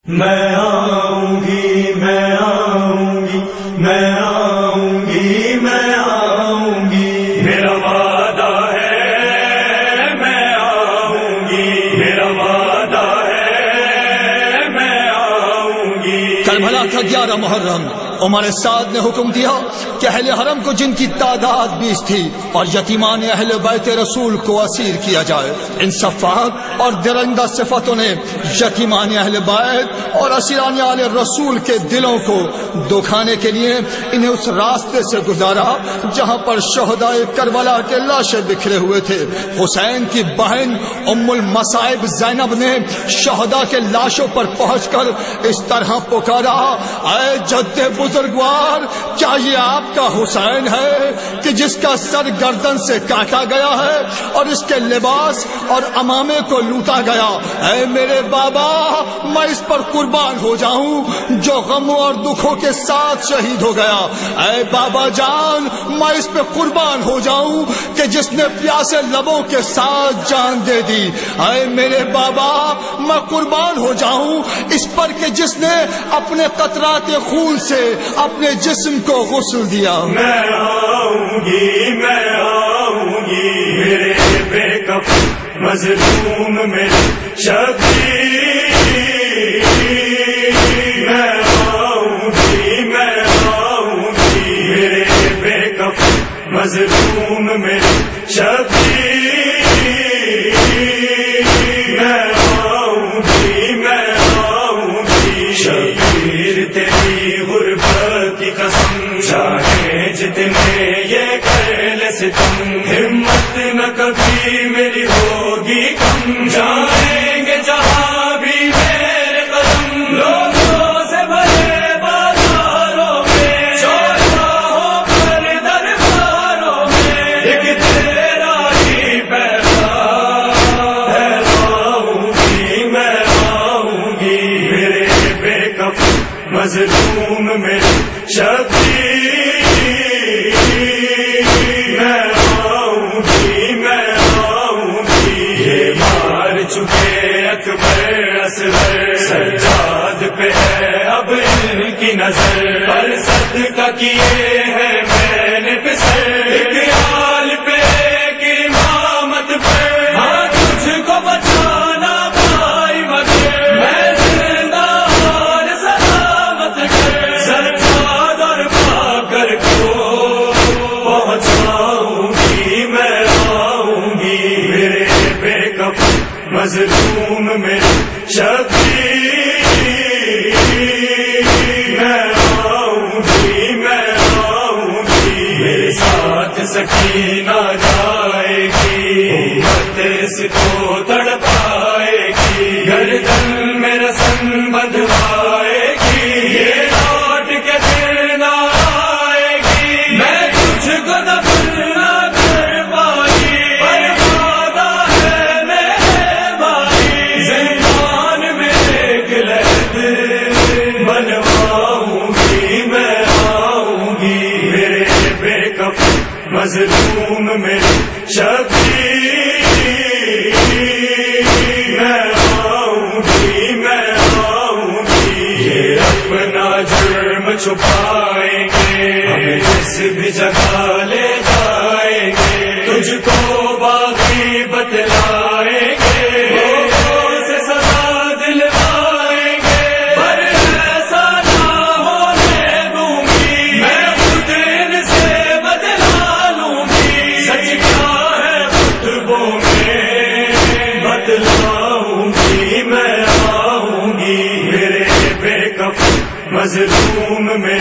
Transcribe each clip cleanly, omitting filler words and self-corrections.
میں آؤں گی میں آؤں گی میں آؤں گی میں آؤں گی میرا وعدہ ہے میں آؤں گی میرا وعدہ ہے میں آؤں گی۔ کربلا کا 11 محرم عمر سعد نے حکم دیا کہ اہل حرم کو جن کی تعداد 20 تھی اور یتیمان اہل بیت رسول کو اسیر کیا جائے۔ ان صفات اور درندہ صفتوں نے یتیمان اہل بیت اور اسیران آل رسول کے دلوں کو دکھانے کے لیے انہیں اس راستے سے گزارا جہاں پر شہدائے کربلا کے لاشیں بکھرے ہوئے تھے۔ حسین کی بہن ام المصائب زینب نے شہداء کے لاشوں پر پہنچ کر اس طرح پکارا، اے جد بزرگوار، کیا یہ آپ کا حسین ہے کہ جس کا سر گردن سے کاٹا گیا ہے اور اس کے لباس اور امامے کو لوٹا گیا؟ اے میرے بابا، میں اس پر قربان ہو جاؤں جو غموں اور دکھوں کے ساتھ شہید ہو گیا۔ اے بابا جان، میں اس پہ قربان ہو جاؤں کہ جس نے پیاسے لبوں کے ساتھ جان دے دی۔ اے میرے بابا، میں قربان ہو جاؤں اس پر کہ جس نے اپنے قطرات خون سے اپنے جسم کو غسل دیا۔ میں آؤں گی میں آؤں گی میرے بے کف مظلوم میں شبیر، میں آؤں گی میں آؤں گی میرے بے کف مظلوم میں شبیر، میں آؤں گی میں آؤں گی شبیر تیری غربت کی قسم، چاہے جتنے یہ کر لے ستم، ہمت نہ کبھی میری ہوگی کم، جائیں گے جہاں بھی میرے قدم، لوگوں سے بھرے بازاروں میں، چوراہوں پر درباروں میں، ایک تیرا ہی پیغام ہے، آؤں گی میں آؤں گی میرے بے کف مظلوم میں شبیر، میں آؤں گی میں آؤں گی۔ یہ مار چکے اکبر اصغر، سجاد پہ ہے اب ان کی نظر، پر صدقہ کیے ہیں میں نے پسر، ایک آل پہ ایک امامت پر، ہاں تجھ کو بچانا بھائی مگر میں زندہ اور سلامت کر، سجاد اور پاکر کو پہنچاؤں گی میں آؤں گی میرے بے کف مظلوم میں شبیر، میں آؤں گی میں آؤں گی۔ میرے ساتھ سکینہ جائے گی، امت اس کو تڑپائے گی، گردن میں رسن بندھوائے گی، یہ لوٹ کے پھر نہ آئے گی، میں تجھ کو دفن نہ کر پائی، پر وعدہ ہے میرے بھائی، زندان میں ایک لحد بنواؤں گی میں آؤں گی میرے بے کف مظلوم میں شبیر، میں آؤں گی میں آؤں گی۔ یہ اپنا جرم چھپائیں گے، ہمیں جس بھی جگہ لے جائیں گے، تجھ کو باقی بتلائیں گے، لوگوں سے سزا دلوائیں گے، پر ایسا نہ ہونے دوں گی، میں خود ان سے بدلا لوں گی، سچ کیا ہے خطبوں میں بتلاؤں گی میں آؤں گی میرے بے کف مظلوم میں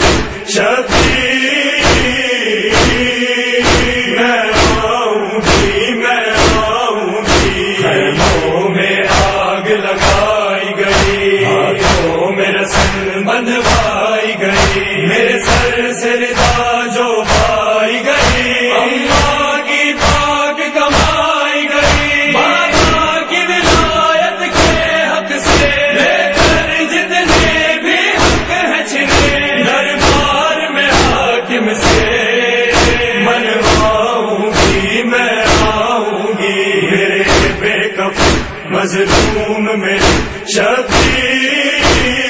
شبیر، میں آؤں گی میں آؤں گی۔ خیموں میں آگ لگائی گئی، ہاتھوں میں رسن بندھوائی گئی، میرے سر سے رضا جو پائی گئی، اللہ کی پاک کمائی گئی، بابا کی ولایت کے حق سے لے کر جتنے بھی حق ہے چھنے، دربار میں حاکم سے منواؤں گی میں آؤں گی میرے بے کف مظلوم میں شبیر،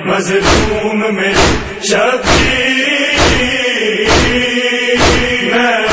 مظلوم میں شبیر میں